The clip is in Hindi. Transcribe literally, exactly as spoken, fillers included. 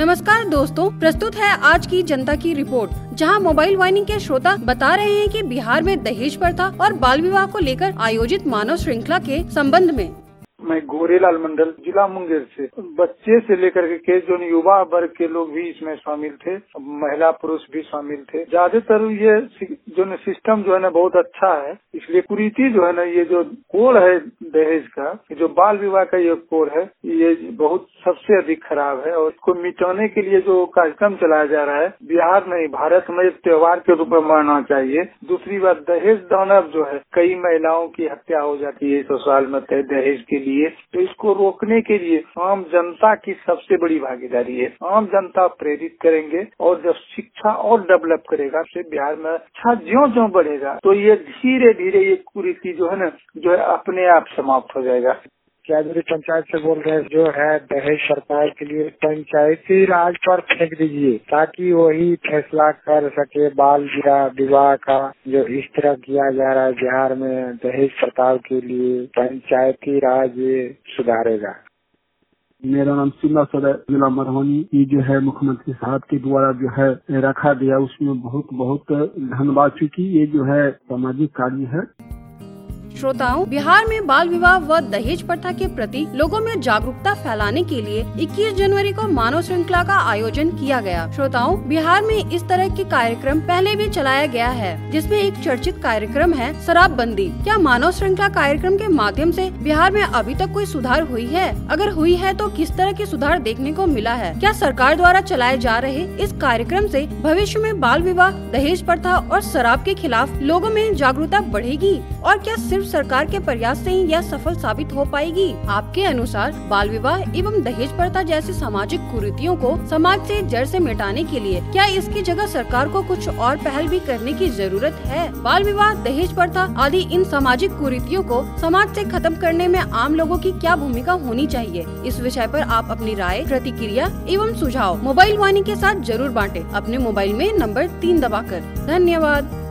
नमस्कार दोस्तों, प्रस्तुत है आज की जनता की रिपोर्ट, जहां मोबाइल वाहिनी के श्रोता बता रहे हैं कि बिहार में दहेज प्रथा और बाल विवाह को लेकर आयोजित मानव श्रृंखला के संबंध में। मैं गोरेलाल मंडल, जिला मुंगेर से, बच्चे से लेकर के केस जो युवा वर्ग के लोग भी इसमें शामिल थे, महिला पुरुष भी शामिल थे। ज्यादातर ये जो न सिस्टम जो है ना बहुत अच्छा है, इसलिए कुरीति जो है ना ये जो कोड है दहेज का, जो बाल विवाह का ये कोड है, ये बहुत सबसे अधिक खराब है। और इसको मिटाने के लिए जो कार्यक्रम चलाया जा रहा है, बिहार नहीं भारत में एक त्योहार के रूप में मनाना चाहिए। दूसरी बात, दहेज दानव जो है, कई महिलाओं की हत्या हो जाती है ससुराल में दहेज के लिए, तो इसको रोकने के लिए आम जनता की सबसे बड़ी भागीदारी है। आम जनता प्रेरित करेंगे और जब शिक्षा और डेवलप करेगा तो बिहार में अच्छा ज्यों ज्यों बढ़ेगा तो ये धीरे धीरे ये कुरीति जो है ना जो है अपने आप समाप्त हो जाएगा। क्या मेरी पंचायत से बोल रहे हैं, जो है दहेज सरकार के लिए पंचायती राज पर फेंक दीजिए ताकि वही फैसला कर सके। बाल विवाह का जो इस तरह किया जा रहा है बिहार में दहेज सरकार के लिए, पंचायती राज सुधारेगा। मेरा नाम सिमला सदर जिला मधुबनी। ये जो है मुख्यमंत्री साहब के द्वारा जो है रखा गया, उसमें बहुत बहुत धन्यवाद, चूँकि ये जो है सामाजिक कार्य है। श्रोताओं, बिहार में बाल विवाह व दहेज प्रथा के प्रति लोगों में जागरूकता फैलाने के लिए इक्कीस जनवरी को मानव श्रृंखला का आयोजन किया गया। श्रोताओं, बिहार में इस तरह के कार्यक्रम पहले भी चलाया गया है, जिसमें एक चर्चित कार्यक्रम है शराबबंदी। क्या मानव श्रृंखला कार्यक्रम के माध्यम से बिहार में अभी तक कोई सुधार हुई है? अगर हुई है तो किस तरह के सुधार देखने को मिला है? क्या सरकार द्वारा चलाए जा रहे इस कार्यक्रम से भविष्य में बाल विवाह, दहेज प्रथा और शराब के खिलाफ लोगों में जागरूकता बढ़ेगी? और क्या सिर्फ सरकार के प्रयास से ही यह सफल साबित हो पाएगी? आपके अनुसार बाल विवाह एवं दहेज प्रथा जैसी सामाजिक कुरीतियों को समाज से जड़ से मिटाने के लिए क्या इसकी जगह सरकार को कुछ और पहल भी करने की जरूरत है? बाल विवाह, दहेज प्रथा आदि इन सामाजिक कुरीतियों को समाज से खत्म करने में आम लोगों की क्या भूमिका होनी चाहिए? इस विषय पर आप अपनी राय, प्रतिक्रिया एवं सुझाव मोबाइल वाहिनी के साथ जरूर बांटें, अपने मोबाइल में नंबर तीन दबाकर। धन्यवाद।